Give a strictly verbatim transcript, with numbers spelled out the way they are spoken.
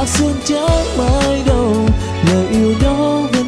sương trắng mai đâu, lời yêu đó về